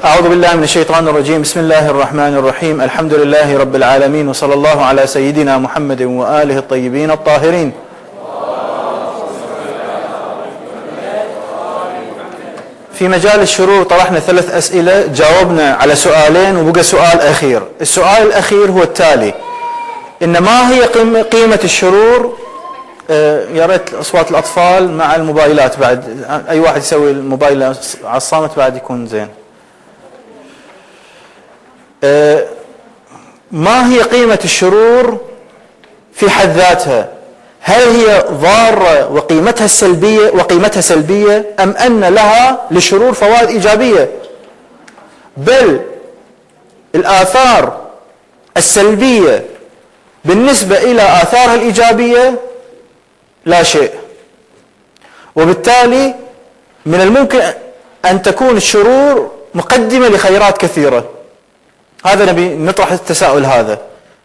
أعوذ بالله من الشيطان الرجيم. بسم الله الرحمن الرحيم. الحمد لله رب العالمين، وصلى الله على سيدنا محمد وآله الطيبين الطاهرين. في مجال الشرور طرحنا 3 أسئلة، جاوبنا على سؤالين وبقى سؤال أخير. السؤال الأخير هو التالي: إن ما هي قيمة الشرور؟ يا ريت أصوات الأطفال مع الموبايلات بعد، أي واحد يسوي الموبايل على الصامت بعد يكون زين. ما هي قيمة الشرور في حد ذاتها؟ هل هي ضارة وقيمتها سلبية أم أن لها للشرور فوائد إيجابية؟ بل الآثار السلبية بالنسبة إلى آثارها الإيجابية لا شيء، وبالتالي من الممكن أن تكون الشرور مقدمة لخيرات كثيرة. هذا نبي نطرح التساؤل هذا.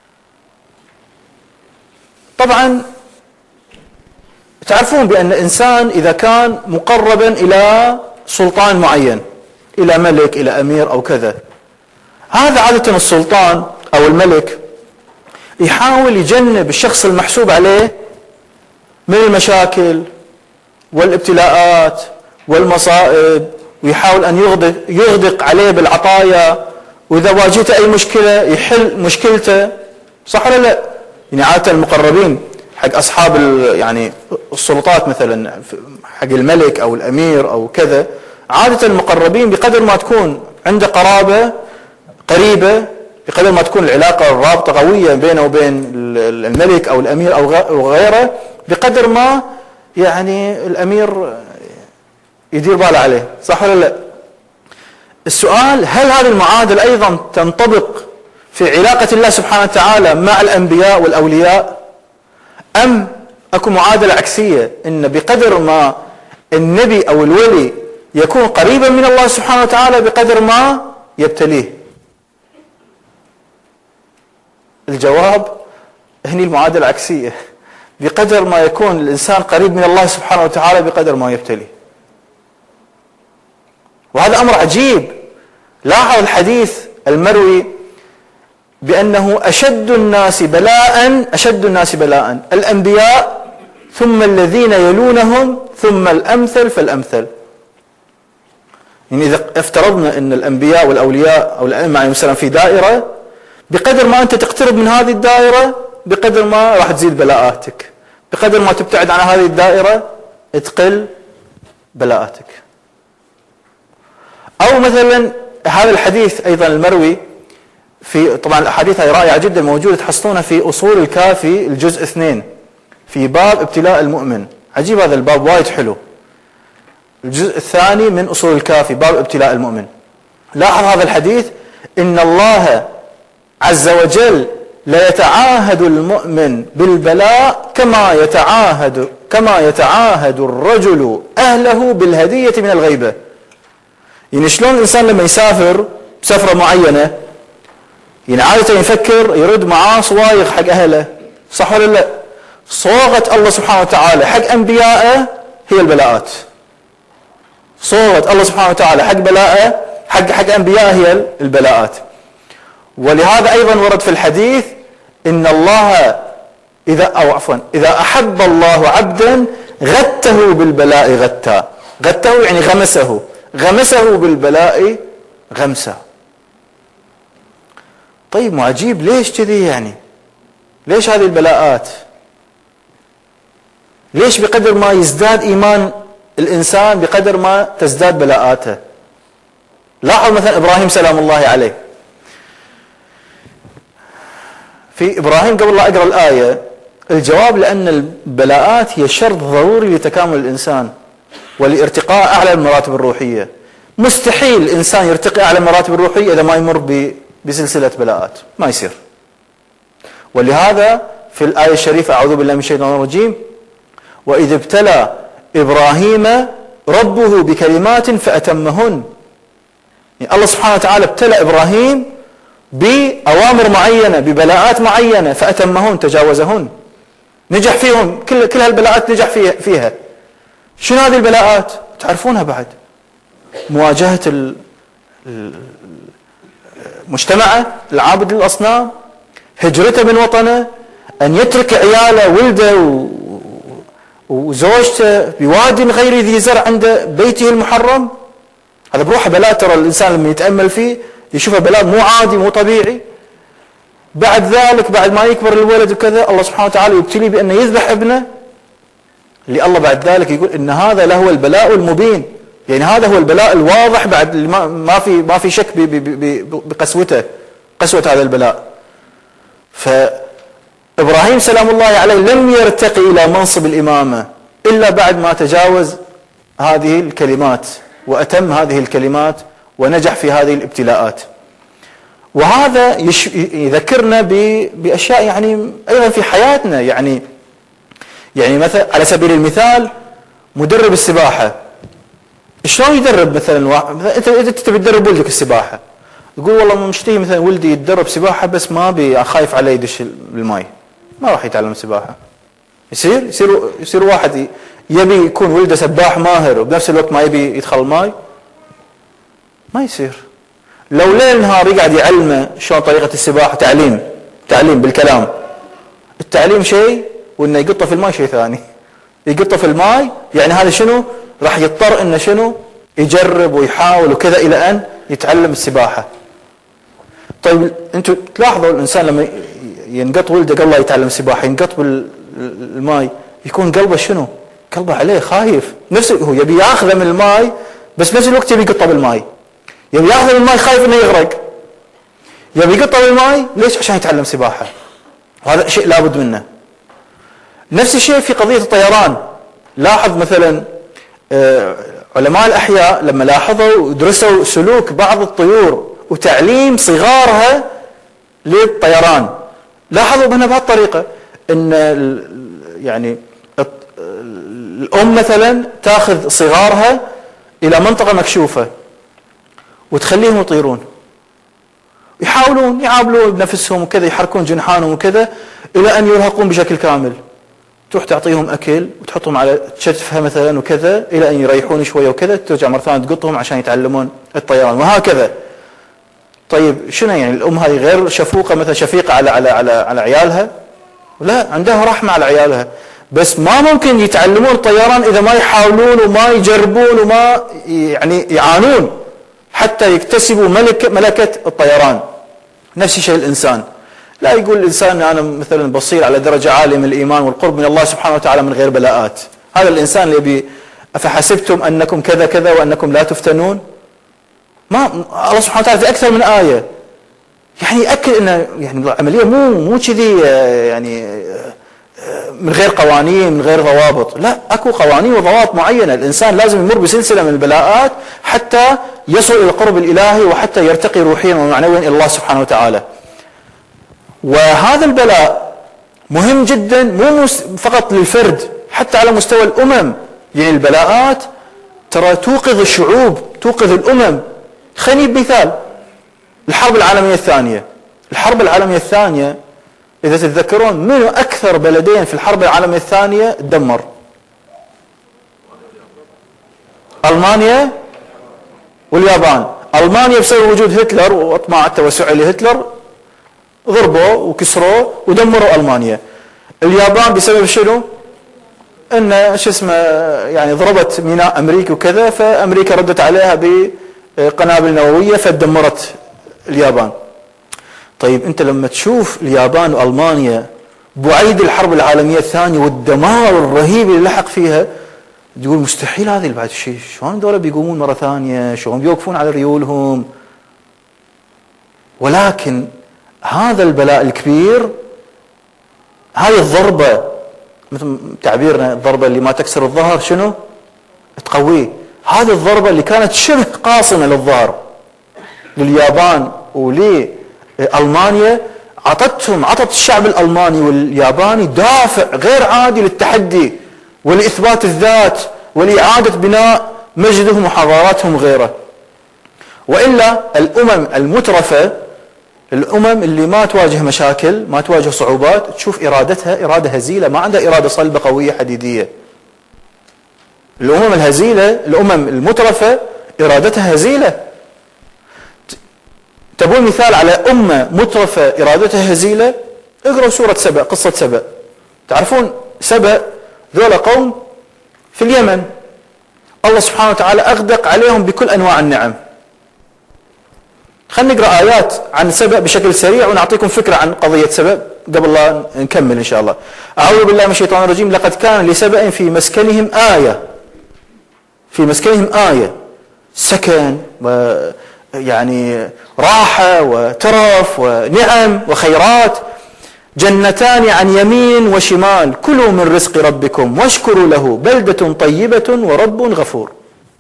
طبعا تعرفون بأن الإنسان إذا كان مقربا إلى سلطان معين، إلى ملك، إلى أمير أو كذا، هذا عادة السلطان أو الملك يحاول يجنب الشخص المحسوب عليه من المشاكل والابتلاءات والمصائب، ويحاول أن يغدق عليه بالعطايا، وإذا واجهته أي مشكلة يحل مشكلته. صح ولا لا؟ يعني عادة المقربين حق أصحاب يعني السلطات، مثلا حق الملك أو الأمير أو كذا، عادة المقربين بقدر ما تكون عنده قرابة قريبة، بقدر ما تكون العلاقة الرابطة قوية بينه وبين الملك أو الأمير أو غيره، بقدر ما يعني الأمير يدير باله عليه. صح ولا لا؟ السؤال: هل هذه المعادلة أيضا تنطبق في علاقة الله سبحانه وتعالى مع الأنبياء والأولياء، أم أكو معادلة عكسية، إن بقدر ما النبي أو الولي يكون قريبا من الله سبحانه وتعالى بقدر ما يبتليه؟ الجواب: هني المعادلة عكسية، بقدر ما يكون الإنسان قريب من الله سبحانه وتعالى بقدر ما يبتليه. وهذا أمر عجيب. لاحظ الحديث المروي بأنه أشد الناس بلاء الأنبياء، ثم الذين يلونهم، ثم الأمثل فالأمثل. يعني إذا افترضنا أن الأنبياء والأولياء أو الأئمة عليهم السلام في دائرة، بقدر ما أنت تقترب من هذه الدائرة بقدر ما راح تزيد بلاءاتك، بقدر ما تبتعد عن هذه الدائرة تقل بلاءاتك. أو مثلا هذا الحديث أيضا المروي في، طبعا الأحاديث هذه رائعة جدا، موجودة تحصلونها في أصول الكافي الجزء 2 في باب ابتلاء المؤمن. عجيب هذا الباب، وايد حلو. الجزء الثاني من أصول الكافي باب ابتلاء المؤمن. لاحظ هذا الحديث: إن الله عز وجل لا يتعاهد المؤمن بالبلاء كما يتعاهد الرجل أهله بالهدية من الغيبة. يعني شلون الإنسان لما يسافر سفرة معينة، يعني عادة يفكر يرد معاه صوايغ حق أهله. صح ولا لا؟ صوغة الله سبحانه وتعالى حق أنبيائه هي البلاءات. صوغة الله سبحانه وتعالى حق بلاءه حق أنبيائه هي البلاءات. ولهذا أيضا ورد في الحديث: إن الله إذا أحب الله عبدا غته بالبلاء غته يعني غمسه بالبلاء غمسه. طيب مو عجيب؟ ليش كذي يعني؟ ليش هذه البلاءات؟ ليش بقدر ما يزداد إيمان الإنسان بقدر ما تزداد بلاءاته؟ لاحظ مثلا إبراهيم سلام الله عليه. في إبراهيم قبل لا أقرأ الآية الجواب: لأن البلاءات هي شرط ضروري لتكامل الإنسان ولارتقاء أعلى المراتب الروحية. مستحيل الإنسان يرتقي أعلى المراتب الروحية إذا ما يمر بسلسلة بلاءات، ما يصير. ولهذا في الآية الشريفة: أعوذ بالله من الشيطان الرجيم: وإذ ابتلى إبراهيم ربه بكلمات فأتمهن. يعني الله سبحانه وتعالى ابتلى إبراهيم بأوامر معينة، ببلاءات معينة، فأتمهن، تجاوزهن، نجح فيهم. كل هالبلاءات نجح فيها. شنو هذه البلاءات؟ تعرفونها بعد: مواجهة مجتمعه العابد للأصنام، هجرته من وطنه، أن يترك عياله ولده وزوجته بوادي غير ذي زرع عند بيته المحرم. هذا بروحه بلاء، ترى الإنسان لما يتأمل فيه يشوفه بلاء مو عادي مو طبيعي. بعد ذلك بعد ما يكبر الولد وكذا الله سبحانه وتعالى يبتلي بأنه يذبح ابنه، اللي الله بعد ذلك يقول إن هذا لهو البلاء المبين، يعني هذا هو البلاء الواضح بعد ما في شك بقسوته، قسوة هذا البلاء. فإبراهيم سلام الله عليه لم يرتقي إلى منصب الإمامة إلا بعد ما تجاوز هذه الكلمات وأتم هذه الكلمات ونجح في هذه الابتلاءات. وهذا يذكرنا بأشياء يعني أيضا في حياتنا، يعني مثلا على سبيل المثال مدرب السباحة شلون يدرب مثلا انت تبي تدرب ولدك السباحة، تقول والله مشتهي مثلا ولدي يتدرب سباحة بس ما ابي خايف عليه يدش بالماء، ما راح يتعلم سباحة. يصير واحد يبي يكون ولده سباح ماهر وبنفس الوقت ما يبي يدخل الماء، ما يصير. لو ليل نهار يقعد يعلمه شلون طريقة السباحة، تعليم بالكلام، التعليم شيء وانه يقطه في الماء شيء ثاني. يقطه في الماء يعني هذا شنو؟ راح يضطر انه شنو؟ يجرب ويحاول وكذا الى ان يتعلم السباحة. طيب انتم تلاحظوا الانسان لما ينقط ولده قبل لا يتعلم السباحة، ينقط بالماء، يكون قلبه شنو؟ قلبه عليه خايف، نفسه هو يبي ياخذه من الماء بس نفس الوقت يبي يقطه بالماء، يبي ياخذه من الماء خايف انه يغرق، يبي يقطه بالماء ليش؟ عشان يتعلم سباحة. وهذا شيء لابد منه. نفس الشيء في قضية الطيران. لاحظ مثلا علماء الأحياء لما لاحظوا ودرسوا سلوك بعض الطيور وتعليم صغارها للطيران، لاحظوا بأنها بهالطريقة ان يعني الأم مثلا تاخذ صغارها إلى منطقة مكشوفة وتخليهم يطيرون، يحاولون يعاملون بنفسهم وكذا، يحركون جنحانهم وكذا إلى أن يرهقون بشكل كامل. تروح تعطيهم أكل وتحطهم على شتفها مثلا وكذا إلى أن يريحون شوية وكذا، ترجع مرة ثانية تقطهم عشان يتعلمون الطيران وهكذا. طيب شنو يعني الأم هذه غير شفوقة مثلا شفيقة على عيالها؟ لا، عندها رحمة على عيالها، بس ما ممكن يتعلمون الطيران إذا ما يحاولون وما يجربون وما يعني يعانون حتى يكتسبوا ملكة الطيران. نفس الشيء الإنسان، لا يقول الإنسان أنا مثلا بصير على درجة عالية من الإيمان والقرب من الله سبحانه وتعالى من غير بلاءات. هذا الإنسان اللي يبي أفحسبتم أنكم كذا كذا وأنكم لا تفتنون. ما الله سبحانه وتعالى في أكثر من آية يعني يأكد أن يعني العملية مو كذي يعني من غير قوانين من غير ضوابط، لا، أكو قوانين وضوابط معينة. الإنسان لازم يمر بسلسلة من البلاءات حتى يصل إلى القرب الإلهي وحتى يرتقي روحيا ومعنويا إلى الله سبحانه وتعالى. وهذا البلاء مهم جدا مو فقط للفرد، حتى على مستوى الأمم. يعني البلاءات ترى توقظ الشعوب، توقظ الأمم. خليني بمثال الحرب العالمية الثانية. الحرب العالمية الثانية إذا تتذكرون منو أكثر بلدين في الحرب العالمية الثانية تدمر؟ ألمانيا واليابان. ألمانيا بسبب وجود هتلر وأطماع التوسعي لهتلر ضربوا وكسروا ودمروا ألمانيا. اليابان بسبب شنو؟ ان شو اسمه يعني ضربت ميناء امريكا وكذا، فامريكا ردت عليها بقنابل نوويه فدمرت اليابان. طيب انت لما تشوف اليابان والمانيا بعيد الحرب العالميه الثانيه والدمار الرهيب اللي لحق فيها، تقول مستحيل هذه بعد شيء، شلون دول بيقومون مره ثانيه؟ شلون بيوقفون على ريولهم؟ ولكن هذا البلاء الكبير، هذه الضربه مثل تعبيرنا الضربة اللي ما تكسر الظهر شنو؟ تقويه. هذه الضربة اللي كانت شبه قاصمة للظهر لليابان ولألمانيا عطت الشعب الألماني والياباني دافع غير عادي للتحدي ولإثبات الذات ولإعادة بناء مجدهم وحضاراتهم وغيره. وإلا الأمم المترفة، الأمم اللي ما تواجه مشاكل ما تواجه صعوبات، تشوف إرادتها إرادة هزيلة، ما عندها إرادة صلبة قوية حديدية. الأمم الهزيلة، الأمم المترفة إرادتها هزيلة. تبون مثال على أمة مترفة إرادتها هزيلة؟ اقرأوا سورة سبأ، قصة سبأ. تعرفون سبأ ذولا قوم في اليمن، الله سبحانه وتعالى أغدق عليهم بكل أنواع النعم. خلينا نقرأ آيات عن سبأ بشكل سريع ونعطيكم فكرة عن قضية سبأ قبل لا نكمل إن شاء الله. أعوذ بالله من الشيطان الرجيم. لقد كان لسبأ في مسكنهم آية، في مسكنهم آية، سكن ويعني راحة وترف ونعم وخيرات، جنتان عن يمين وشمال، كلوا من رزق ربكم واشكروا له بلدة طيبة ورب غفور.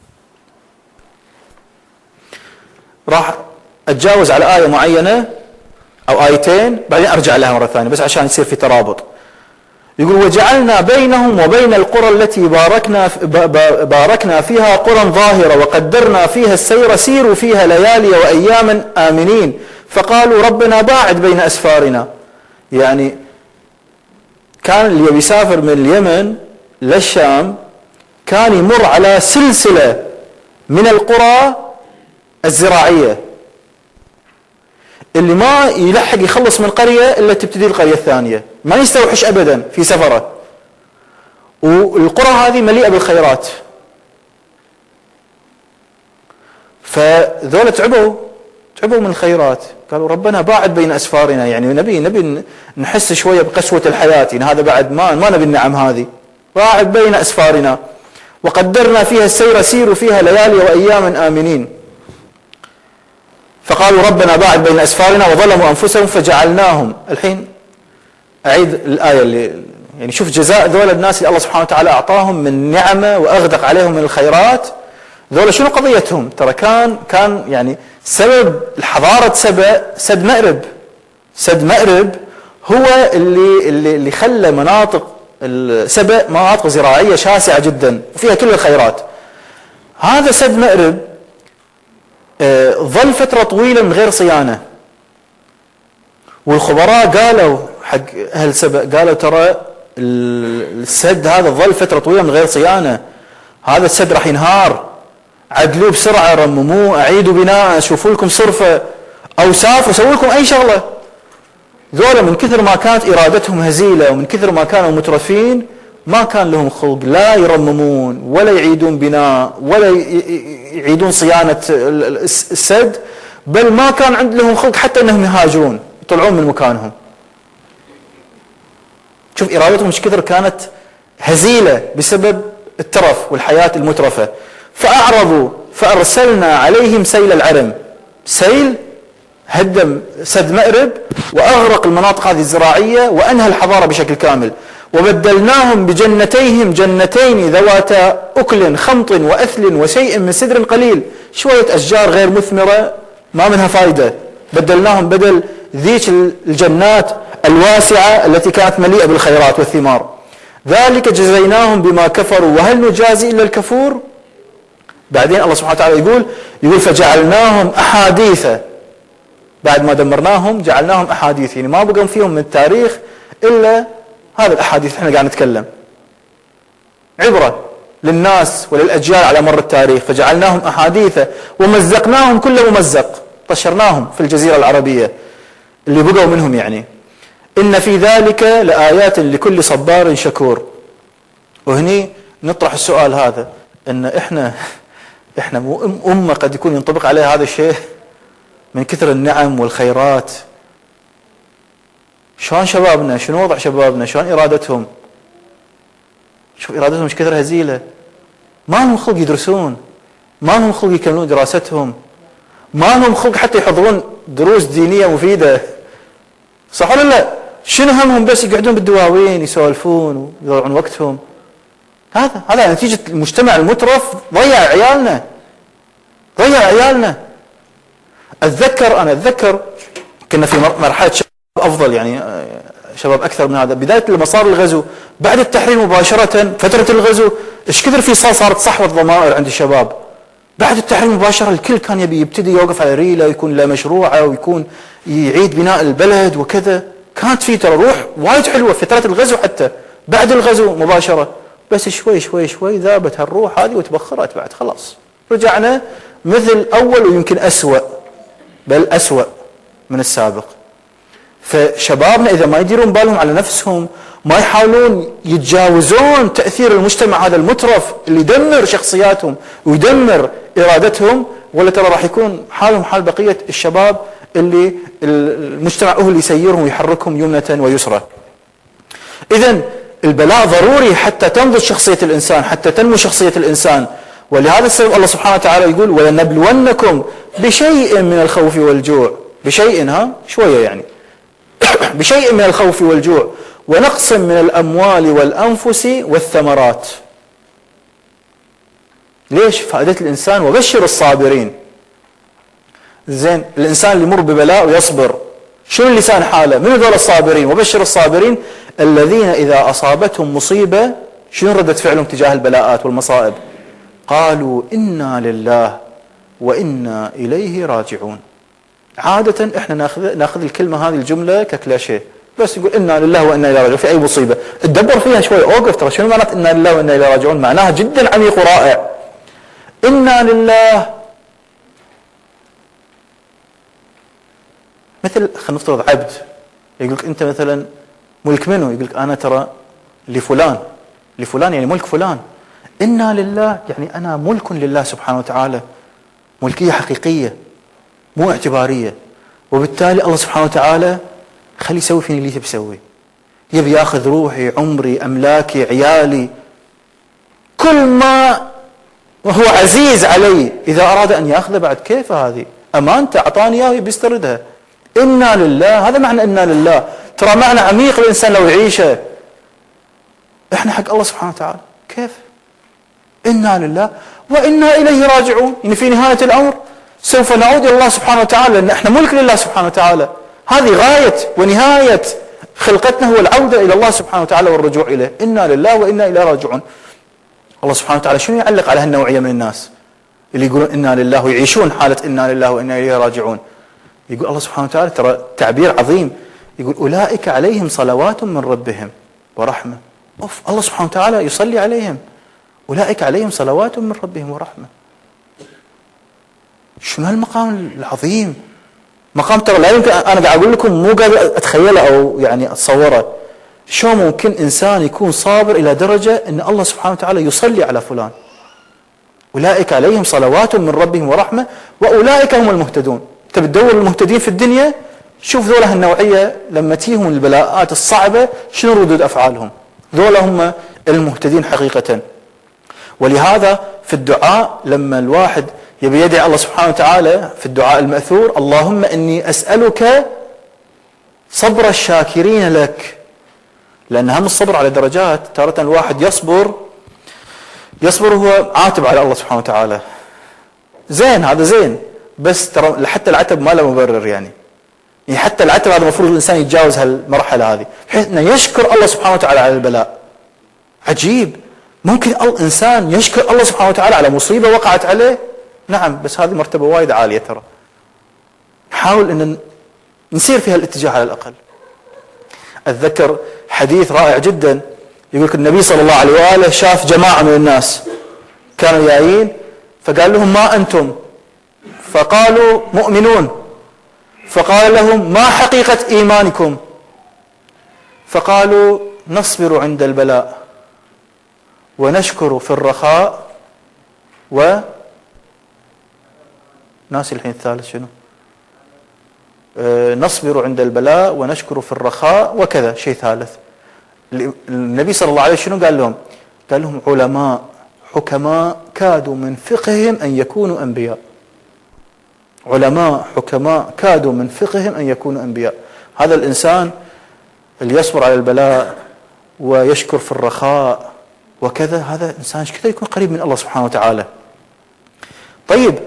راح أتجاوز على آية معينة أو آيتين بعدين أرجع لها مرة ثانية بس عشان يصير في ترابط. يقول وجعلنا بينهم وبين القرى التي باركنا فيها قرى ظاهرة وقدرنا فيها السير سيروا فيها ليالي وأياما آمنين فقالوا ربنا باعد بين أسفارنا. يعني كان اللي يسافر من اليمن للشام كان يمر على سلسلة من القرى الزراعية، اللي ما يلحق يخلص من قرية إلا تبتدي القرية الثانية، ما يستوحش أبدا في سفره. والقرى هذه مليئة بالخيرات. فذولا تعبوا من الخيرات، قالوا ربنا باعد بين أسفارنا، يعني نبي نحس شوية بقسوة الحياة، يعني هذا بعد ما نبي النعم هذه، باعد بين أسفارنا وقدرنا فيها السير سيروا فيها ليالي وأياما آمنين فقالوا ربنا باعد بين أسفارنا وظلموا أنفسهم فجعلناهم. الحين أعيد الآية اللي يعني شوف جزاء ذول الناس اللي الله سبحانه وتعالى أعطاهم من نعمة وأغدق عليهم من الخيرات. ذولا شنو قضيتهم؟ ترى كان يعني سبب الحضارة سبأ سد مأرب. سد مأرب هو اللي خلى مناطق سبأ مناطق زراعية شاسعة جدا وفيها كل الخيرات. هذا سد مأرب ظل فترة طويلة من غير صيانة، والخبراء قالوا حق أهل سبأ، قالوا ترى السد هذا ظل فترة طويلة من غير صيانة، هذا السد راح ينهار، عدلوه بسرعة، رمموه، أعيدوا بناء، شوفوا لكم صرفة أو سافروا سووا لكم أي شغلة. ذولا من كثر ما كانت إرادتهم هزيلة ومن كثر ما كانوا مترفين ما كان لهم خلق لا يرممون ولا يعيدون بناء ولا يعيدون صيانة السد، بل ما كان عندهم خلق حتى أنهم يهاجرون يطلعون من مكانهم. شوف إرادتهم مش كثر كانت هزيلة بسبب الترف والحياة المترفة. فأعرضوا فأرسلنا عليهم سيل العرم. سيل هدم سد مأرب وأغرق المناطق هذه الزراعية وأنهى الحضارة بشكل كامل. وبدلناهم بجنتيهم جنتين ذواتا أكل خمط وأثل وشيء من سدر قليل، شوية أشجار غير مثمرة ما منها فائدة، بدلناهم بدل ذيك الجنات الواسعة التي كانت مليئة بالخيرات والثمار. ذلك جزيناهم بما كفروا وهل نجازي إلا الكفور. بعدين الله سبحانه وتعالى يقول فجعلناهم أحاديث، بعد ما دمرناهم جعلناهم أحاديث، يعني ما بقوا فيهم من التاريخ إلا هذا الأحاديث احنا قاعد نتكلم، عبرة للناس وللأجيال على مر التاريخ. فجعلناهم أحاديث ومزقناهم كل ممزق، طشرناهم في الجزيرة العربية اللي بقوا منهم. يعني إن في ذلك لآيات لكل صبار شكور. وهني نطرح السؤال هذا، إن إحنا أمة قد يكون ينطبق عليها هذا الشيء من كثر النعم والخيرات. شلون شبابنا؟ شنو وضع شبابنا؟ شلون إرادتهم؟ شوف إرادتهم مش كثر هزيلة، ما لهم خلق يدرسون، ما لهم خلق يكملون دراستهم، ما لهم خلق حتى يحضرون دروس دينية مفيدة، صح ولا لا؟ شنو همهم؟ بس يقعدون بالدواوين يسولفون ويضيعون وقتهم. هذا نتيجة المجتمع المترف ضيع عيالنا. أتذكر كنا في مرحلة شباب أفضل، يعني شباب أكثر من هذا، بداية لما صار الغزو بعد التحرير مباشرة، فترة الغزو إيش كثر في صارت صحوة ضمائر عند الشباب. بعد التحرير مباشرة الكل كان يبتدي يوقف على ريله ويكون له مشروعه ويكون يعيد بناء البلد وكذا. كانت في ترى روح وايد حلوة في فترة الغزو، حتى بعد الغزو مباشرة، بس شوي ذابت هالروح هذه وتبخرت. بعد خلاص رجعنا مثل أول ويمكن أسوأ بل أسوأ من السابق. فشبابنا إذا ما يديرون بالهم على نفسهم، ما يحاولون يتجاوزون تأثير المجتمع هذا المترف اللي يدمر شخصياتهم ويدمر إرادتهم، ولا ترى راح يكون حالهم حال بقية الشباب اللي المجتمع هو اللي يسيرهم ويحركهم يمنة ويسرى. إذن البلاء ضروري حتى تنضج شخصية الإنسان، حتى تنمو شخصية الإنسان. ولهذا السبب الله سبحانه وتعالى يقول ولنبلونكم بشيء من الخوف والجوع. بشيء شوية يعني بشيء من الخوف والجوع ونقص من الأموال والأنفس والثمرات. ليش؟ فائدة الإنسان وبشر الصابرين. زين، الإنسان اللي يمر ببلاء ويصبر، شنو لسان حاله؟ من هذول الصابرين؟ وبشر الصابرين الذين إذا أصابتهم مصيبة شنو ردة فعلهم تجاه البلاءات والمصائب؟ قالوا إنا لله وإنا إليه راجعون. عادة احنا ناخذ الكلمة هذه الجملة ككلاشيه، بس يقول إنا لله وإنا إليه راجعون في أي مصيبة. تدبر فيها شوي، أوقف ترى شنو معنات إنا لله وإنا إليه راجعون؟ معناها جدا عميق ورائع. إنا لله، مثل خلينا نفترض عبد يقولك أنت مثلا ملك منه، يقولك أنا ترى لفلان، لفلان يعني ملك فلان. إنا لله يعني أنا ملك لله سبحانه وتعالى، ملكية حقيقية مو اعتبارية. وبالتالي الله سبحانه وتعالى خلي يسوي فيني اللي تبي يسوي، يبي ياخذ روحي، عمري، أملاكي، عيالي، كل ما هو عزيز علي إذا أراد أن يأخذه بعد كيف هذه أمانته أعطاني إياه ويبي يستردها. إنا لله، هذا معنى إنا لله. ترى معنى عميق الإنسان لو يعيشه. إحنا حق الله سبحانه وتعالى كيف؟ إنا لله وإنا إليه راجعون، يعني في نهاية الأمر سوف نعود إلى الله سبحانه وتعالى، لأن إحنا ملك لله سبحانه وتعالى. هذه غاية ونهاية خلقتنا، هو العودة إلى الله سبحانه وتعالى والرجوع إليه. إنا لله وإنا إليه راجعون. الله سبحانه وتعالى شنو يعلق على هالنوعية من الناس اللي يقولون إنا لله ويعيشون حالة إنا لله وإنا إليه راجعون؟ يقول الله سبحانه وتعالى ترى تعبير عظيم، يقول أولئك عليهم صلوات من ربهم ورحمة. الله سبحانه وتعالى يصلي عليهم، أولئك عليهم صلوات من ربهم ورحمة. شنو هالمقام العظيم؟ مقام ترى لا يمكن، أنا قاعد أقول لكم مو قادر أتخيله أو يعني أتصوره. شو ممكن إنسان يكون صابر إلى درجة أن الله سبحانه وتعالى يصلي على فلان؟ أولئك عليهم صلوات من ربهم ورحمة وأولئك هم المهتدون. أنت بتدور المهتدين في الدنيا، شوف ذولا هالنوعية لما تيهم البلاءات الصعبة شنو ردود أفعالهم. ذولا هم المهتدين حقيقة. ولهذا في الدعاء لما الواحد يبي يدعي الله سبحانه وتعالى في الدعاء المأثور اللهم إني أسألك صبر الشاكرين لك، لأن هم الصبر على درجات. تارة الواحد يصبر وهو عاتب على الله سبحانه وتعالى، زين هذا زين، بس ترى حتى العتب ما له مبرر يعني حتى العتب هذا المفروض الإنسان يتجاوز هالمرحلة هذه بحيث أنه يشكر الله سبحانه وتعالى على البلاء. عجيب، ممكن الإنسان يشكر الله سبحانه وتعالى على مصيبة وقعت عليه؟ نعم، بس هذه مرتبة وايد عالية. ترى نحاول أن نسير في هالاتجاه على الأقل. أتذكر حديث رائع جدا، يقول النبي صلى الله عليه وآله شاف جماعة من الناس كانوا جايين، فقال لهم ما أنتم؟ فقالوا مؤمنون. فقال لهم ما حقيقة إيمانكم؟ فقالوا نصبر عند البلاء ونشكر في الرخاء ناسي الحين الثالث شنو؟ نصبر عند البلاء ونشكر في الرخاء وكذا شيء ثالث. النبي صلى الله عليه وسلم شنو قال لهم؟ قال لهم علماء حكماء كادوا من فقههم أن يكونوا أنبياء. علماء حكماء كادوا من فقههم أن يكونوا أنبياء. هذا الإنسان اللي يصبر على البلاء ويشكر في الرخاء وكذا، هذا إنسان كذا يكون قريب من الله سبحانه وتعالى. طيب،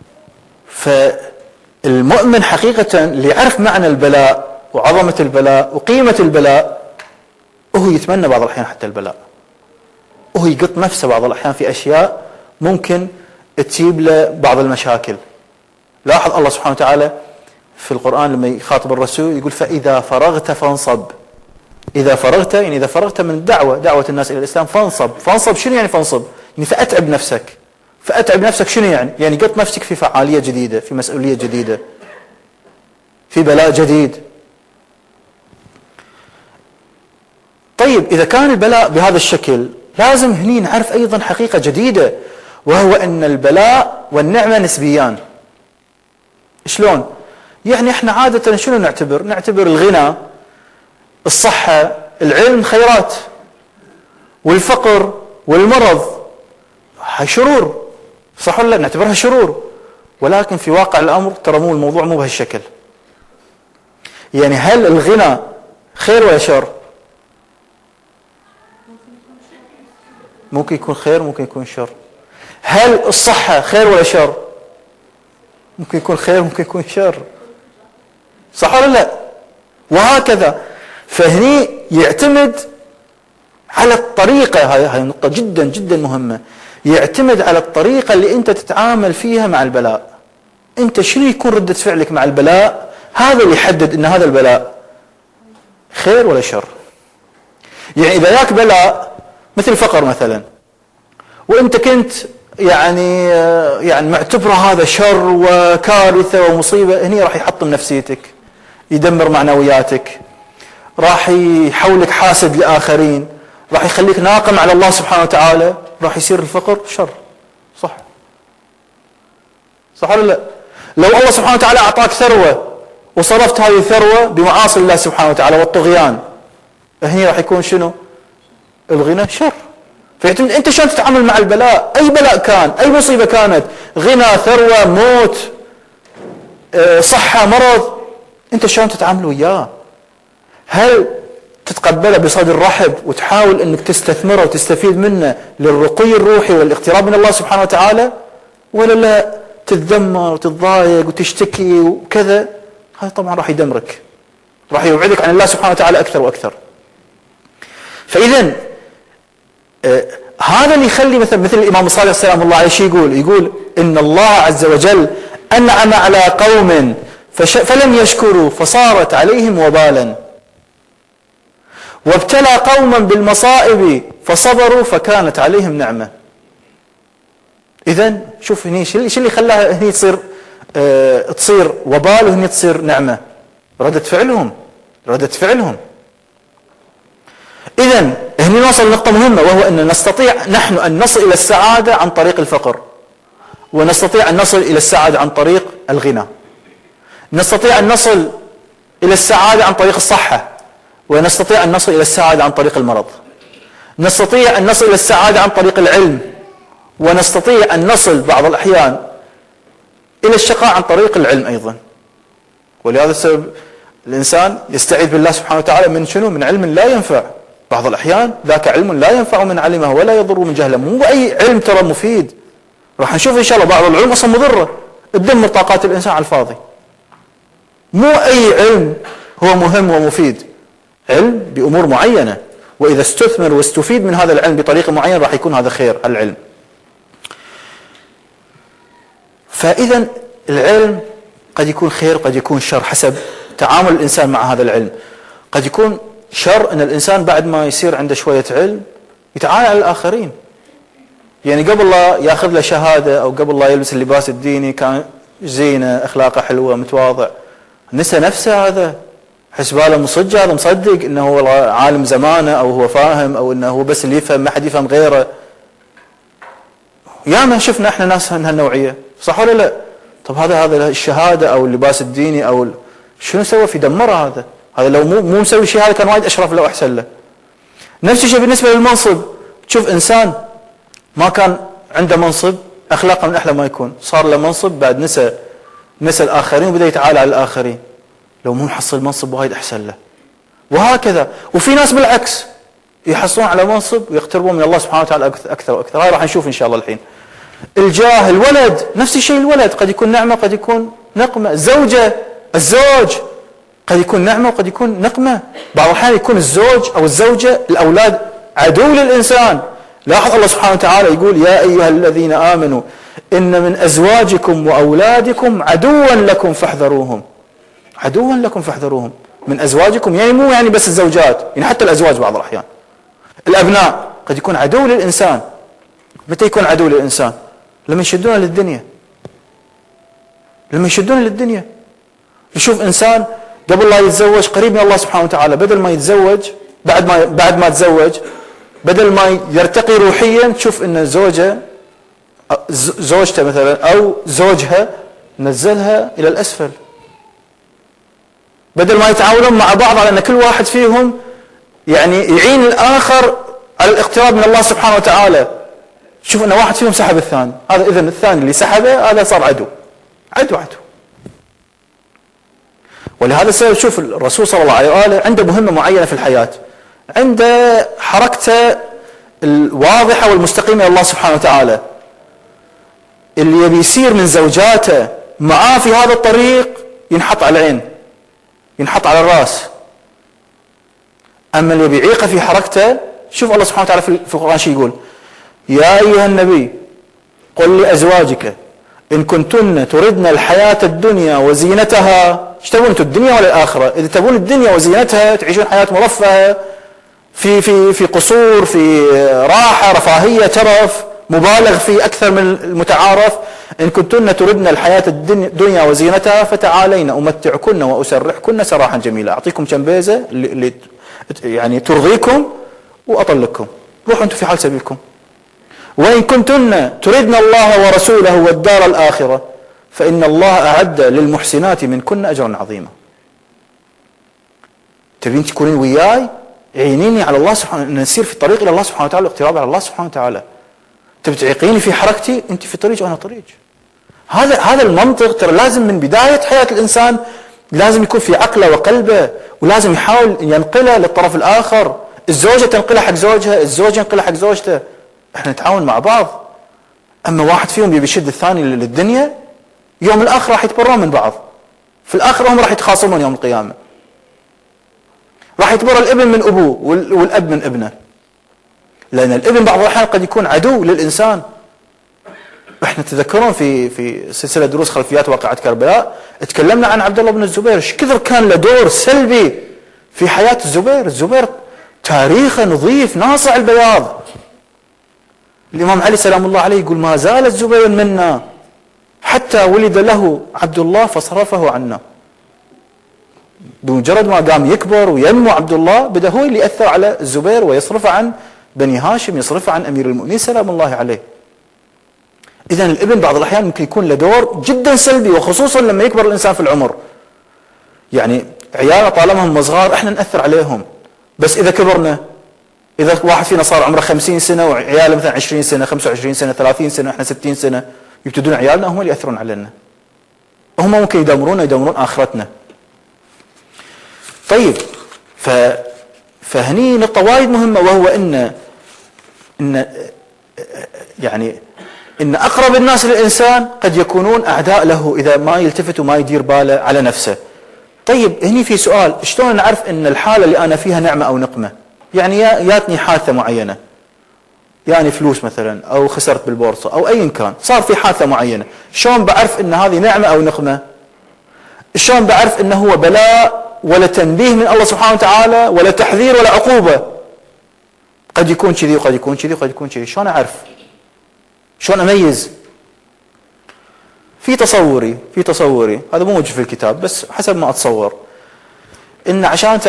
فالمؤمن حقيقة اللي يعرف معنى البلاء وعظمة البلاء وقيمة البلاء، وهو يتمنى بعض الأحيان حتى البلاء، وهو يقط نفسه بعض الأحيان في أشياء ممكن تجيب له بعض المشاكل. لاحظ الله سبحانه وتعالى في القرآن لما يخاطب الرسول يقول فإذا فرغت فانصب. إذا فرغت يعني إذا فرغت من دعوة الناس إلى الإسلام فانصب شنو يعني فانصب؟ يعني فأتعب نفسك. فأتعب نفسك شنو يعني؟ يعني قط نفسك في فعالية جديدة، في مسؤولية جديدة. في بلاء جديد. طيب إذا كان البلاء بهذا الشكل، لازم هني نعرف أيضا حقيقة جديدة، وهو أن البلاء والنعمة نسبيان. شلون؟ يعني احنا عادة شنو نعتبر الغنى، الصحة، العلم خيرات، والفقر والمرض هاي شرور، صح ولا لا؟ نعتبرها شرور، ولكن في واقع الأمر ترى الموضوع مو بهالشكل. يعني هل الغنى خير ولا شر؟ ممكن يكون خير، ممكن يكون شر. هل الصحة خير ولا شر؟ ممكن يكون خير، ممكن يكون شر، صح ولا لا؟ وهكذا. فهني يعتمد على الطريقة، هاي نقطة جدا جدا مهمة، يعتمد على الطريقة اللي انت تتعامل فيها مع البلاء. انت شنو يكون ردة فعلك مع البلاء، هذا اللي يحدد ان هذا البلاء خير ولا شر. يعني اذا ياك بلاء مثل الفقر مثلا، وانت كنت يعني معتبره هذا شر وكارثة ومصيبة، هني راح يحطم نفسيتك، يدمر معنوياتك، راح يحولك حاسد لآخرين، راح يخليك ناقم على الله سبحانه وتعالى، راح يصير الفقر شر، صح ولا لا؟ لو الله سبحانه وتعالى أعطاك ثروة وصرفت هذه الثروة بمعاصي الله سبحانه وتعالى والطغيان، هني راح يكون شنو؟ الغنى شر. فيعتمد انت شلون تتعامل مع البلاء، اي بلاء كان، اي مصيبة كانت، غنى، ثروة، موت، صحة، مرض، انت شلون تتعامل وياه؟ هل تتقبله بصدر رحب وتحاول انك تستثمره وتستفيد منه للرقي الروحي والاقتراب من الله سبحانه وتعالى، ولا لا تتذمر وتتضايق وتشتكي وكذا؟ هذا طبعا راح يدمرك، راح يبعدك عن الله سبحانه وتعالى اكثر واكثر. فاذا هذا اللي يخلي مثل الامام الصادق سلام الله عليه شي يقول ان الله عز وجل انعم على قوم فلم يشكروا فصارت عليهم وبالا، وابتلى قوما بالمصائب فصبروا فكانت عليهم نعمة. إذن شوف هني شو اللي خلاها هني تصير وبال وهني تصير نعمة؟ ردة فعلهم. إذن هني نوصل لنقطة مهمة، وهو أن نستطيع نحن أن نصل إلى السعادة عن طريق الفقر، ونستطيع أن نصل إلى السعادة عن طريق الغنى، نستطيع أن نصل إلى السعادة عن طريق الصحة، ونستطيع أن نصل إلى السعادة عن طريق المرض، نستطيع أن نصل إلى السعادة عن طريق العلم، ونستطيع أن نصل بعض الأحيان إلى الشقاء عن طريق العلم أيضا. ولهذا السبب الإنسان يستعيذ بالله سبحانه وتعالى من شنو؟ من علم لا ينفع. بعض الأحيان ذاك علم لا ينفع من علمه ولا يضر من جهله. مو أي علم ترى مفيد، راح نشوف إن شاء الله بعض العلوم أصلا مضرة، تدمر طاقات الإنسان على الفاضي. مو أي علم هو مهم ومفيد، علم بأمور معينة، وإذا استثمر واستفيد من هذا العلم بطريقة معينة راح يكون هذا خير العلم. فإذا العلم قد يكون خير قد يكون شر حسب تعامل الإنسان مع هذا العلم. قد يكون شر أن الإنسان بعد ما يصير عنده شوية علم يتعالى على الآخرين، يعني قبل لا يأخذ له شهادة أو قبل لا يلبس اللباس الديني كان زينة، أخلاقه حلوة، متواضع، نسى نفسه، هذا حسباله مصدق، هذا مصدق انه هو عالم زمانه او هو فاهم او انه هو بس اللي يفهم ما حد يفهم غيره. ياما شفنا احنا ناس من هالنوعيه، صح ولا لا؟ طب هذا الشهاده او اللباس الديني او شنو سوى في دمره؟ هذا لو مو مسوي شيء هذا كان وايد اشرف له واحسن له. نفس الشيء بالنسبه للمنصب، تشوف انسان ما كان عنده منصب، اخلاقه من احلى ما يكون، صار له منصب بعد نسى الاخرين وبدا يتعالى على الاخرين، لو مو محصل منصب وايد احسن له. وهكذا. وفي ناس بالعكس يحصلون على منصب ويقتربون من الله سبحانه وتعالى اكثر واكثر. هاي راح نشوف ان شاء الله الحين. الجاه، الولد، نفس الشيء، الولد قد يكون نعمه قد يكون نقمه، الزوج قد يكون نعمه وقد يكون نقمه. بعض الاحيان يكون الزوج او الزوجه الاولاد عدو للانسان. لاحظ الله سبحانه وتعالى يقول يا ايها الذين امنوا ان من ازواجكم واولادكم عدوا لكم فاحذروهم. عدوا لكم فاحذروهم. من ازواجكم يعني مو يعني بس الزوجات، يعني حتى الازواج بعض الاحيان. الابناء قد يكون عدو للانسان. متى يكون عدو للانسان؟ لما يشدون للدنيا. يشوف إنسان قبل لا يتزوج قريب من الله سبحانه وتعالى، بدل ما يتزوج بعد ما تزوج، بدل ما يرتقي روحيا، تشوف ان زوجته مثلا او زوجها نزلها الى الاسفل. بدل ما يتعاونون مع بعض على ان كل واحد فيهم يعني يعين الاخر على الاقتراب من الله سبحانه وتعالى، شوف ان واحد فيهم سحب الثاني، هذا اذا الثاني اللي سحبه هذا صار عدو. ولهذا السبب شوف الرسول صلى الله عليه وآله عنده مهمة معينة في الحياة، عنده حركته الواضحة والمستقيمة لله سبحانه وتعالى. اللي يبي يسير من زوجاته معاه في هذا الطريق ينحط على العين، ينحط على الراس. أما اللي يبي يعيقه في حركته، شوف الله سبحانه وتعالى في القرآن شو يقول: يا أيها النبي قل لأزواجك إن كنتن تردن الحياة الدنيا وزينتها. ايش تبون انتم، الدنيا ولا الآخرة؟ إذا تبون الدنيا وزينتها، تعيشون حياة مرفهة في قصور، في راحة، رفاهية، ترف مبالغ فيه أكثر من المتعارف. إن كنتن تردن الحياة الدنيا وزينتها فتعالين أمتعكن وأسرحكن سراحا جميلا. أعطيكم شنبيزة اللي يعني ترضيكم وأطلقكم، روحوا أنتم في حال سبيلكم. وإن كنتن تردن الله ورسوله والدار الآخرة فإن الله أعد للمحسنات منكن أجرا عظيما. تبين تكونين وياي، عينيني على الله سبحانه، أن نسير في طريق إلى الله سبحانه وتعالى، الاقتراب على الله سبحانه وتعالى. تبي تعيقيني في حركتي، أنت في طريق وأنا طريق. هذا المنطق ترى لازم من بداية حياة الإنسان لازم يكون في عقله وقلبه، ولازم يحاول ينقله للطرف الآخر. الزوجة تنقله حق زوجها، الزوج ينقله حق زوجته، احنا نتعاون مع بعض. أما واحد فيهم يبي يشد الثاني للدنيا، يوم الآخر راح يتبرون من بعض، في الآخر هم راح يتخاصمون يوم القيامة، راح يتبرى الابن من أبوه والأب من ابنه، لأن الابن بعض الأحيان قد يكون عدو للإنسان. احنا تذكرون في سلسلة دروس خلفيات واقعة كربلاء تكلمنا عن عبد الله بن الزبير، ايش كثر كان له دور سلبي في حياة الزبير تاريخه نظيف ناصع البياض. الإمام علي سلام الله عليه يقول: ما زال الزبير منا حتى ولد له عبد الله فصرفه عنا. بمجرد ما قام يكبر وينمو عبد الله، بدأ هو اللي يأثر على الزبير ويصرفه عن بني هاشم، يصرفه عن أمير المؤمنين سلام الله عليه. إذن الابن بعض الأحيان ممكن يكون له دور جدا سلبي، وخصوصا لما يكبر الإنسان في العمر. يعني عيالنا طالما هم صغار احنا نأثر عليهم، بس إذا كبرنا، إذا واحد فينا صار عمره 50 سنة وعياله مثلا 20 سنة 25 سنة 30 سنة، احنا 60 سنة، يبتدون عيالنا هم اللي يأثرون علينا، هم ممكن يدمرون آخرتنا. طيب، فهني نقطة وايد مهمة، وهو إن أقرب الناس للإنسان قد يكونون أعداء له إذا ما يلتفت وما يدير باله على نفسه. طيب، هني في سؤال: شلون نعرف إن الحالة اللي أنا فيها نعمة أو نقمة؟ يعني ياتني حادثة معينة، يعني فلوس مثلا، أو خسرت بالبورصة، أو أي كان، صار في حادثة معينة، شلون بعرف إن هذه نعمة أو نقمة؟ شلون بعرف إنه هو بلاء ولا تنبيه من الله سبحانه وتعالى ولا تحذير ولا عقوبة؟ قد يكون كذي وقد يكون كذي وقد يكون كذي، شلون أعرف؟ شلون أميز؟ في تصوري هذا مو موجود في الكتاب، بس حسب ما أتصور إن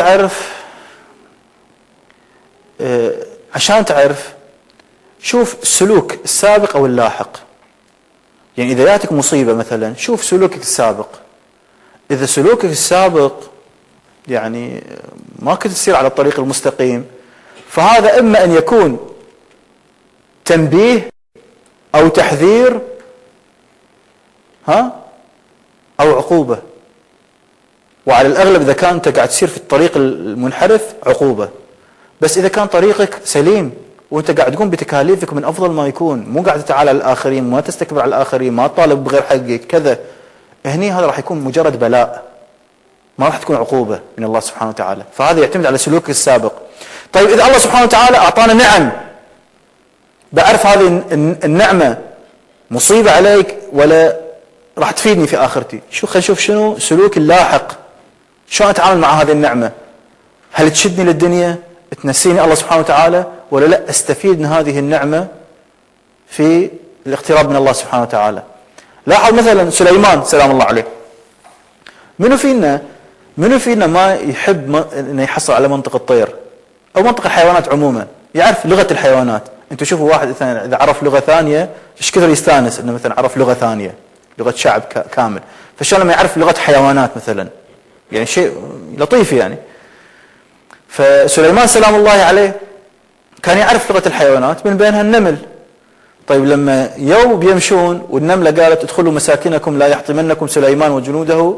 عشان تعرف شوف السلوك السابق أو اللاحق. يعني إذا جاتك مصيبة مثلا، شوف سلوكك السابق. إذا سلوكك السابق يعني ما كنت تسير على الطريق المستقيم، فهذا إما أن يكون تنبيه أو تحذير أو عقوبة. وعلى الأغلب إذا كان أنت قاعد تسير في الطريق المنحرف عقوبة، بس إذا كان طريقك سليم وأنت قاعد تقوم بتكاليفك من أفضل ما يكون، مو قاعد تتعالى على الآخرين، ما تستكبر على الآخرين، ما تطالب بغير حقك كذا، هني هذا راح يكون مجرد بلاء، ما راح تكون عقوبة من الله سبحانه وتعالى. فهذا يعتمد على سلوكك السابق. طيب، إذا الله سبحانه وتعالى أعطانا نعم، بعرف هذه النعمة مصيبة عليك ولا راح تفيدني في آخرتي. خلينا نشوف شنو سلوك اللاحق، شلون أتعامل مع هذه النعمة. هل تشدني للدنيا تنسيني الله سبحانه وتعالى، ولا لا أستفيد من هذه النعمة في الاقتراب من الله سبحانه وتعالى. لاحظ مثلا سليمان سلام الله عليه، منو فينا ما يحب انه يحصل على منطق الطير او منطق الحيوانات عموما، يعرف لغة الحيوانات. انتم شوفوا واحد اذا عرف لغة ثانية ايش كثر يستانس انه مثلا عرف لغة ثانية، لغة شعب كامل. فشلون لما يعرف لغة حيوانات مثلا، يعني شيء لطيف يعني. فسليمان سلام الله عليه كان يعرف لغة الحيوانات من بينها النمل. طيب لما بيمشون والنملة قالت ادخلوا مساكنكم لا يحطمنكم سليمان وجنوده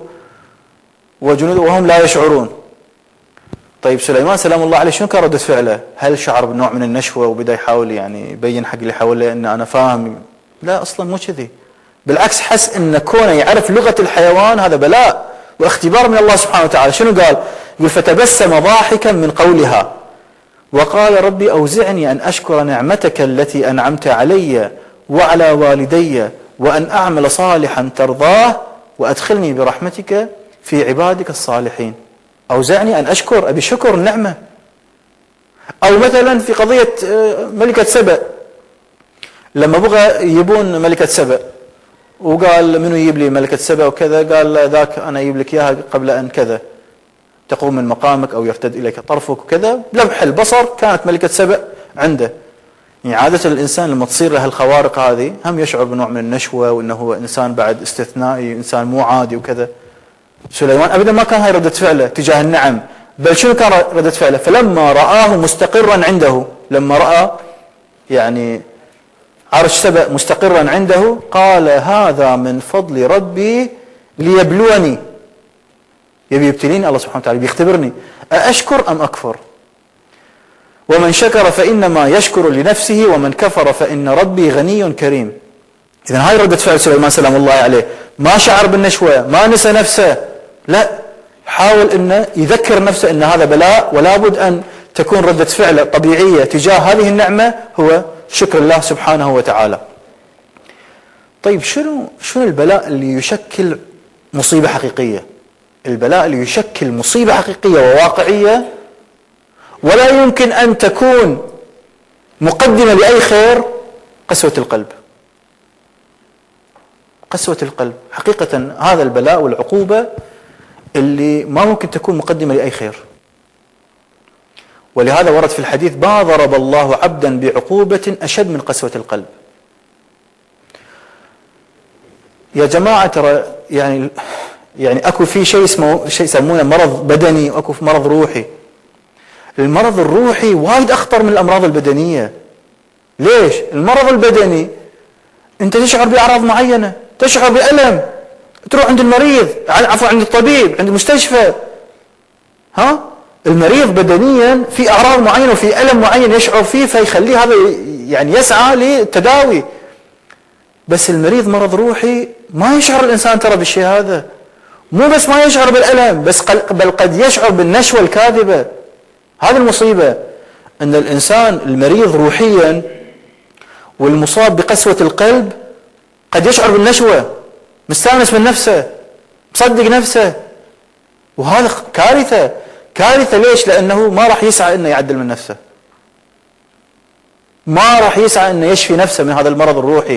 وهم لا يشعرون. طيب سليمان سلام الله عليه شنو كان ردة فعله؟ هل شعر بنوع من النشوة وبدأ يحاول يعني يبين حق اللي حوله ان انا فاهم؟ لا اصلا مو كذي، بالعكس حس ان كونه يعرف لغة الحيوان هذا بلاء واختبار من الله سبحانه وتعالى. شنو قال؟ يقول فتبسم ضاحكا من قولها وقال ربي أوزعني أن أشكر نعمتك التي أنعمت علي وعلى والدي وأن أعمل صالحا ترضاه وأدخلني برحمتك في عبادك الصالحين. أوزعني أن أشكر، أبي شكر النعمة. أو مثلا في قضية ملكة سبأ، لما بغى يبون ملكة سبأ وقال منو يجيب لي ملكة سبأ وكذا، قال لا ذاك أنا أجيب لك إياها قبل أن كذا تقوم من مقامك أو يرتد إليك طرفك وكذا. لمح البصر كانت ملكة سبأ عنده. يعني عادة الإنسان لما تصير له الخوارق هذه هم يشعر بنوع من النشوة وأنه هو إنسان بعد استثنائي، إنسان مو عادي وكذا. سليمان أبدا ما كان هاي ردة فعله تجاه النعم، بل شنو كان ردة فعله؟ فلما رآه مستقرا عنده، لما رأى يعني عرش سبأ مستقرا عنده قال هذا من فضل ربي ليبلوني، يبي يبتليني الله سبحانه وتعالى، بيختبرني أأشكر أم أكفر. ومن شكر فإنما يشكر لنفسه ومن كفر فإن ربي غني كريم. إذن هاي ردة فعل سليمان سلام الله عليه، ما شعر بالنشوة، ما نسى نفسه، لا، حاول أنه يذكر نفسه أن هذا بلاء ولا بد أن تكون ردة فعله طبيعية تجاه هذه النعمة هو شكر الله سبحانه وتعالى. طيب شنو البلاء اللي يشكل مصيبة حقيقية؟ البلاء اللي يشكل مصيبة حقيقية وواقعية ولا يمكن أن تكون مقدمة لأي خير، قسوة القلب. قسوة القلب حقيقة هذا البلاء والعقوبة اللي ما ممكن تكون مقدمة لأي خير. ولهذا ورد في الحديث ما ضرب الله عبدا بعقوبة أشد من قسوة القلب. يا جماعة ترى يعني اكو في شيء يسمونه مرض بدني واكو مرض روحي. المرض الروحي وايد اخطر من الامراض البدنيه. ليش؟ المرض البدني انت تشعر باعراض معينه، تشعر بألم، تروح عند المريض، عفوا عند الطبيب، عند المستشفى، المريض بدنيا في اعراض معينه وفي الم معين يشعر فيه فيخليه هذا يعني يسعى للتداوي. بس المريض مرض روحي ما يشعر الانسان ترى بالشيء هذا، مو بس ما يشعر بالألم بل قد يشعر بالنشوة الكاذبة. هذه المصيبة، أن الإنسان المريض روحيا والمصاب بقسوة القلب قد يشعر بالنشوة، مستانس من نفسه، مصدق نفسه، وهذا كارثة. كارثة ليش؟ لأنه ما راح يسعى أنه يعدل من نفسه، ما راح يسعى أنه يشفي نفسه من هذا المرض الروحي.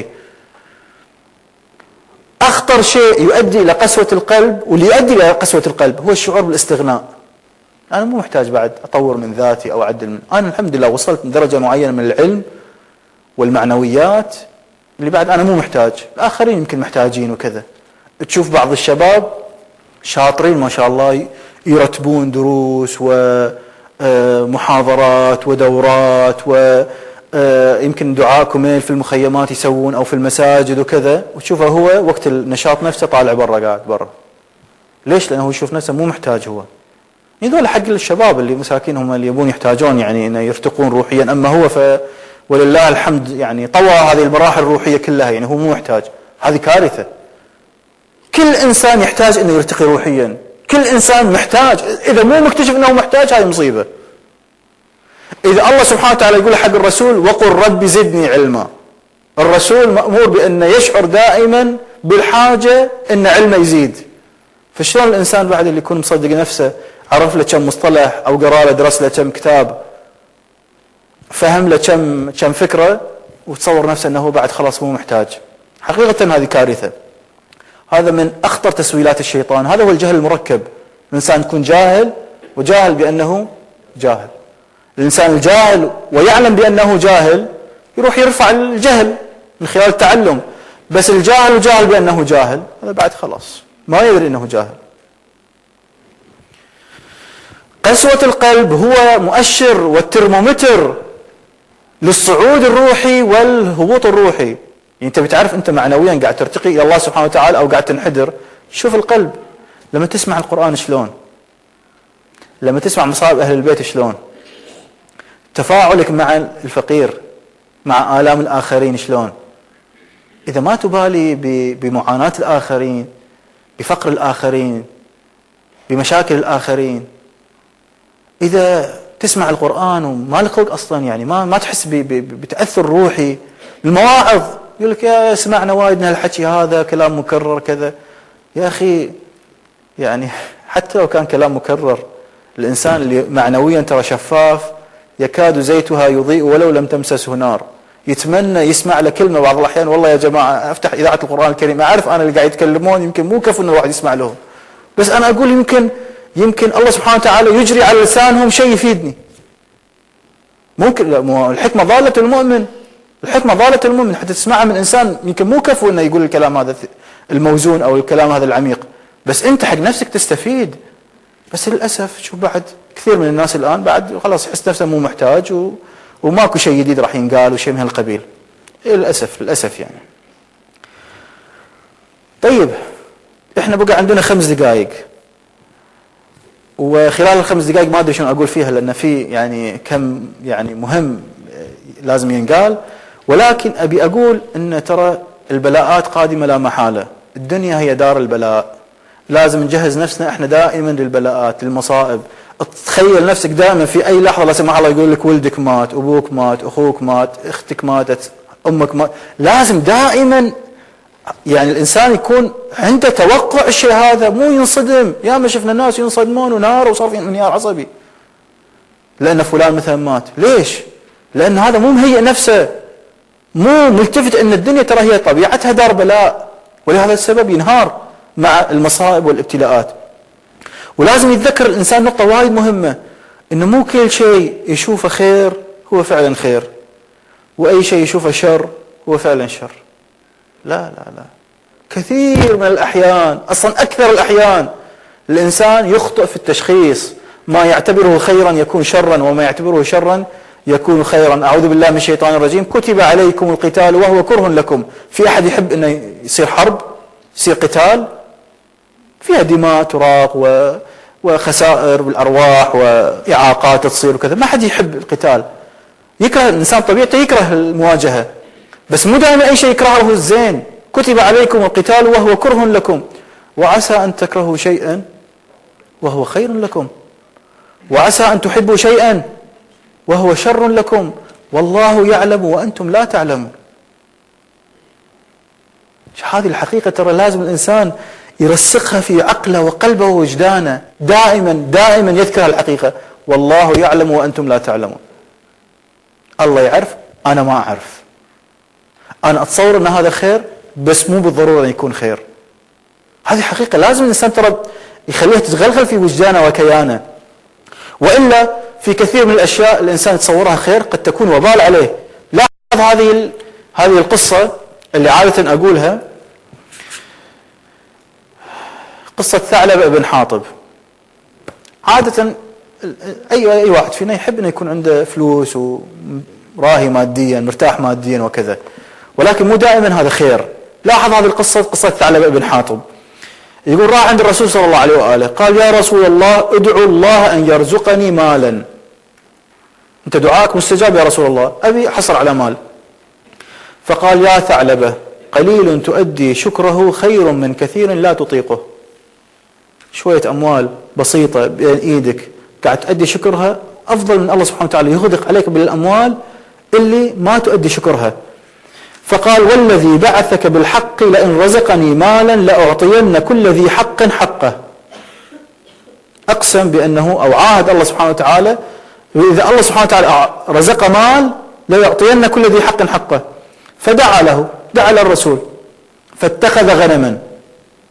أخطر شيء يؤدي إلى قسوة القلب، واللي يؤدي إلى قسوة القلب هو الشعور بالاستغناء. أنا مو محتاج بعد أطور من ذاتي أو أعدل من، أنا الحمد لله وصلت درجة معينة من العلم والمعنويات اللي بعد أنا مو محتاج، الآخرين يمكن محتاجين وكذا. تشوف بعض الشباب شاطرين ما شاء الله يرتبون دروس ومحاضرات ودورات يمكن دعاء كميل في المخيمات يسوون أو في المساجد وكذا، وتشوفه هو وقت النشاط نفسه طالع برا، قاعد برا. ليش؟ لأنه يشوف نفسه مو محتاج. هو هذول حق الشباب اللي مساكين هم اللي يبون يحتاجون يعني أن يرتقون روحيا، أما هو ولله الحمد يعني طوى هذه المراحل الروحية كلها، يعني هو مو محتاج. هذه كارثة. كل إنسان يحتاج أنه يرتقي روحيا، كل إنسان محتاج. إذا مو مكتشف أنه محتاج هذه مصيبة. إذا الله سبحانه وتعالى يقول حق الرسول وقل رب زدني علما، الرسول مأمور بأن يشعر دائما بالحاجة أن علمه يزيد. فشلون الإنسان بعد اللي يكون مصدق نفسه عرف له كم مصطلح أو قرأ له درس له كم كتاب فهم له كم فكرة وتصور نفسه أنه بعد خلاص مو محتاج؟ حقيقة هذه كارثة. هذا من أخطر تسويلات الشيطان. هذا هو الجهل المركب. الإنسان يكون جاهل وجاهل بأنه جاهل. الإنسان الجاهل ويعلم بأنه جاهل يروح يرفع الجهل من خلال التعلم، بس الجاهل وجاهل بأنه جاهل هذا بعد خلاص ما يدري أنه جاهل. قسوة القلب هو مؤشر والترمومتر للصعود الروحي والهبوط الروحي. يعني أنت بتعرف أنت معنويا قاعد ترتقي إلى الله سبحانه وتعالى أو قاعد تنحدر. شوف القلب لما تسمع القرآن شلون، لما تسمع مصائب أهل البيت شلون، تفاعلك مع الفقير، مع آلام الآخرين شلون. إذا ما تبالي بمعاناة الآخرين، بفقر الآخرين، بمشاكل الآخرين، إذا تسمع القرآن وما لك خلق أصلا، يعني ما تحس بتأثر روحي. المواعظ يقول لك يا سمعنا وايد من هالحكي هذا كلام مكرر كذا. يا أخي يعني حتى لو كان كلام مكرر، الإنسان اللي معنويا ترى شفاف يكاد زيتها يضيء ولو لم تمسسه نار. يتمنى يسمع له كلمة بعض الأحيان، والله يا جماعة أفتح إذاعة القرآن الكريم، أعرف أنا اللي قاعد يتكلمون يمكن مو كفو إن الواحد يسمع لهم، بس أنا أقول يمكن الله سبحانه وتعالى يجري على لسانهم شيء يفيدني. ممكن لا، الحكمة ضالة المؤمن، الحكمة ضالة المؤمن حتى تسمعها من إنسان يمكن مو كفو إنه يقول الكلام هذا الموزون أو الكلام هذا العميق، بس أنت حق نفسك تستفيد. بس للأسف شوف بعد كثير من الناس الآن بعد خلاص يحس نفسه مو محتاج وماكو شيء جديد راح ينقال وشيء من هالقبيل. للأسف يعني. طيب احنا بقى عندنا 5 دقائق، وخلال ال5 دقائق ما ادري شنو اقول فيها لان في يعني كم يعني مهم لازم ينقال، ولكن ابي اقول ان ترى البلاءات قادمه لا محاله. الدنيا هي دار البلاء، لازم نجهز نفسنا احنا دائما للبلاءات للمصائب. تخيل نفسك دائما في اي لحظه لا سمح الله يقول لك ولدك مات، ابوك مات، اخوك مات، اختك ماتت، امك مات. لازم دائما يعني الإنسان يكون عنده توقع الشيء هذا، مو ينصدم. يا ما شفنا الناس ينصدمون ونار وصار في انهيار عصبي لأن فلان مثلا مات. ليش؟ لأن هذا مو مهيئ نفسه، مو ملتفت أن الدنيا ترى هي طبيعتها دار بلاء، ولهذا السبب ينهار مع المصائب والابتلاءات. ولازم يتذكر الإنسان نقطة وايد مهمة، أنه مو كل شيء يشوفه خير هو فعلا خير، وأي شيء يشوفه شر هو فعلا شر. لا، كثير من الأحيان، أصلا أكثر الأحيان الإنسان يخطئ في التشخيص. ما يعتبره خيرا يكون شرا، وما يعتبره شرا يكون خيرا. أعوذ بالله من الشيطان الرجيم. كتب عليكم القتال وهو كره لكم. في أحد يحب أنه يصير حرب، يصير قتال فيها دماء تراق وخسائر بالأرواح وإعاقات تصير وكذا؟ ما حد يحب القتال، يكره الإنسان طبيعته يكره المواجهة، بس مو دائما أي شيء يكرهه الزين. كتب عليكم القتال وهو كره لكم وعسى أن تكرهوا شيئا وهو خير لكم، وعسى أن تحبوا شيئا وهو شر لكم، والله يعلم وأنتم لا تعلمون. هذه الحقيقة ترى لازم الإنسان يرسخها في عقله وقلبه ووجدانه، دائما يذكر الحقيقة. والله يعلم وأنتم لا تعلمون. الله يعرف، أنا ما أعرف، أنا أتصور أن هذا خير بس مو بالضرورة يكون خير. هذه حقيقة لازم الإنسان ترى يخليها تتغلغل في وجدانه وكيانه، وإلا في كثير من الأشياء الإنسان يتصورها خير قد تكون وبال عليه. لاحظ هذه القصة اللي عادة أقولها، قصة ثعلبة بن حاطب. عادة أي واحد فينا يحب أن يكون عنده فلوس وراهي ماديا، مرتاح ماديا وكذا، ولكن مو دائما هذا خير. لاحظ هذه القصة، قصة ثعلبة بن حاطب. يقول راح عند الرسول صلى الله عليه وآله، قال يا رسول الله ادعو الله أن يرزقني مالا. أنت دعاك مستجاب يا رسول الله، أبي حصل على مال. فقال يا ثعلبة قليل تؤدي شكره خير من كثير لا تطيقه. شوية أموال بسيطة بين إيدك قاعد تؤدي شكرها أفضل من الله سبحانه وتعالى يغدق عليك بالأموال اللي ما تؤدي شكرها. فقال والذي بعثك بالحق لئن رزقني مالا لأعطين كل ذي حق حقه. أقسم بأنه أو عاهد الله سبحانه وتعالى إذا الله سبحانه وتعالى رزق مال ليعطين كل ذي حق حقه. فدعا له، دعا للرسول فاتخذ غنما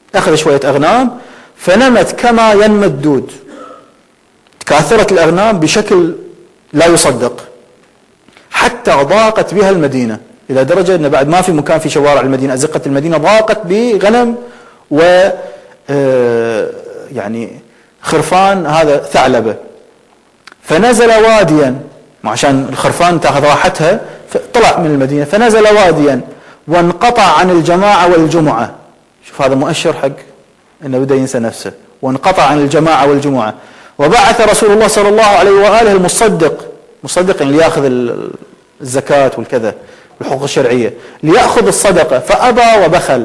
أخذ شوية أغنام فنمت كما ينمى الدود، تكاثرت الأغنام بشكل لا يصدق حتى ضاقت بها المدينة، إلى درجة أن بعد ما في مكان في شوارع المدينة، أزقة المدينة ضاقت بغنم و يعني خرفان هذا ثعلبة. فنزل واديا، عشان الخرفان تاخذ راحتها فطلع من المدينة، فنزل واديا وانقطع عن الجماعة والجمعة. شوف هذا مؤشر حق انه بدا ينسى نفسه، وانقطع عن الجماعة والجمعة. وبعث رسول الله صلى الله عليه وآله المصدق اللي ياخذ الزكاة والكذا الحقوق الشرعية، ليأخذ الصدقة فأبى وبخل،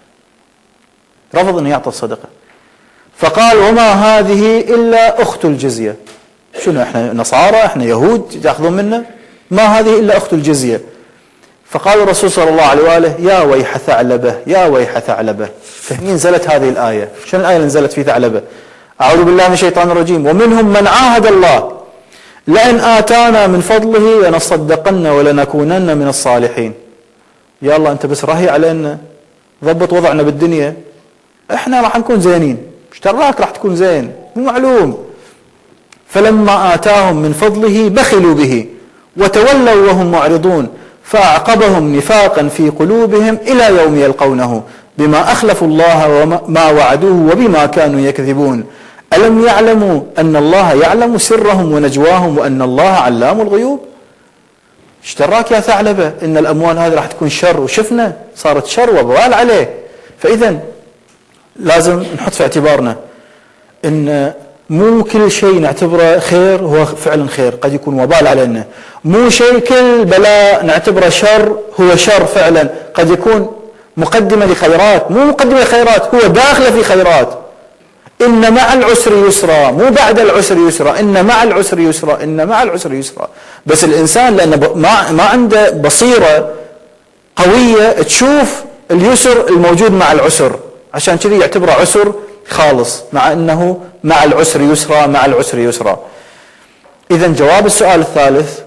رفض أن يعطي الصدقة. فقال وما هذه إلا أخت الجزية. شنو احنا نصارى، احنا يهود تأخذون منا؟ ما هذه إلا أخت الجزية. فقال الرسول صلى الله عليه وآله يا ويح ثعلبة يا ويح ثعلبة. فهني نزلت هذه الآية. شنو الآية اللي نزلت في ثعلبة؟ أعوذ بالله من الشيطان الرجيم. ومنهم من عاهد الله لئن آتانا من فضله لنصدقن ولنكونن من الصالحين. يا الله أنت بس رهي علينا، ضبط وضعنا بالدنيا، احنا راح نكون زينين، ايش دراك راح تكون زين، مو معلوم. فلما آتاهم من فضله بخلوا به وتولوا وهم معرضون فأعقبهم نفاقا في قلوبهم إلى يوم يلقونه بما أخلفوا الله وما وعدوه وبما كانوا يكذبون ألم يعلموا أن الله يعلم سرهم ونجواهم وأن الله علام الغيوب. ايش دراك يا ثعلبة إن الأموال هذه راح تكون شر، وشفنا صارت شر وبوال عليه. فإذا لازم نحط في اعتبارنا إن مو كل شيء نعتبره خير هو فعلا خير، قد يكون وبال علينا. مو شيء كل بلاء نعتبره شر هو شر فعلا، قد يكون مقدمة لخيرات، مو مقدمة لخيرات، هو داخل في خيرات. إن مع العسر يسرا، مو بعد العسر يسرا، إن مع العسر يسرا، إن مع العسر يسرا. بس الإنسان لأنه ما عنده بصيرة قوية تشوف اليسر الموجود مع العسر، عشان كذي يعتبره عسر خالص، مع أنه مع العسر يسرا، مع العسر يسرا. إذن جواب السؤال الثالث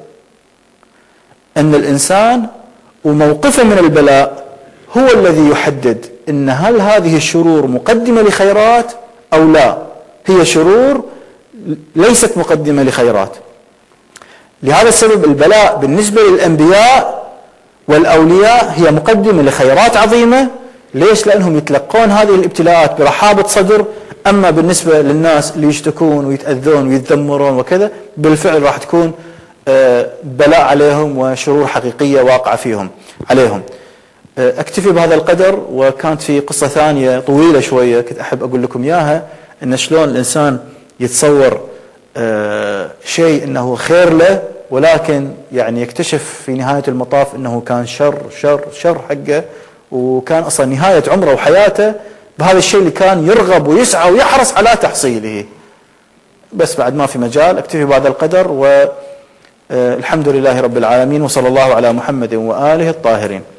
أن الإنسان وموقفه من البلاء هو الذي يحدد إن هل هذه الشرور مقدمة لخيرات أو لا، هي شرور ليست مقدمة لخيرات. لهذا السبب البلاء بالنسبة للأنبياء والأولياء هي مقدمة لخيرات عظيمة. ليش؟ لأنهم يتلقون هذه الابتلاءات برحابة صدر. أما بالنسبة للناس اللي يشتكون ويتأذون ويتذمرون وكذا، بالفعل راح تكون بلاء عليهم وشرور حقيقية واقعة فيهم عليهم. أكتفي بهذا القدر. وكانت في قصة ثانية طويلة شوية كنت أحب أقول لكم إياها، إن شلون الإنسان يتصور شيء إنه خير له، ولكن يعني يكتشف في نهاية المطاف إنه كان شر شر شر حقه، وكان أصلا نهاية عمره وحياته بهذا الشيء اللي كان يرغب ويسعى ويحرص على تحصيله. بس بعد ما في مجال أكتفي بهذا القدر، والحمد لله رب العالمين، وصلى الله على محمد وآله الطاهرين.